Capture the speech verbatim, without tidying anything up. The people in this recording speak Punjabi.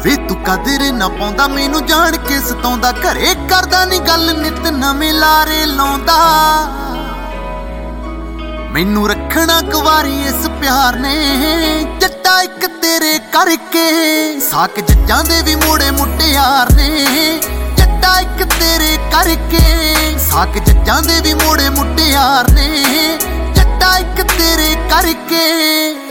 ਵੇ ਤੂੰ ਕਦਰ ਨਾ ਪਾਉਂਦਾ ਮੈਨੂੰ ਜਾਣ ਕੇ ਸਤਾਉਂਦਾ, ਘਰੇ ਕਰਦਾ ਨੀ ਗੱਲ ਨਿਤ ਨਵੇਂ ਲਾਰੇ ਲਾਉਂਦਾ। ਮੈਨੂੰ ਰੱਖਣਾ ਕੁਵਾਰੀ ਇਸ ਪਿਆਰ ਨੇ ਜੱਟਾ ਇੱਕ ਤੇਰੇ ਕਰਕੇ, ਸਾਕ ਜੱਜਾਂ ਦੇ ਵੀ ਮੋੜੇ ਮੁਟਿਆਰ ਨੇ ਜੱਟਾ ਇੱਕ ਤੇਰੇ ਕਰਕੇ, ਸਾਕ ਜੱਜਾਂ ਦੇ ਵੀ ਮੋੜੇ ਮੁਟਿਆਰ ਨੇ ਜੱਟਾ ਇੱਕ ਤੇਰੇ ਕਰਕੇ।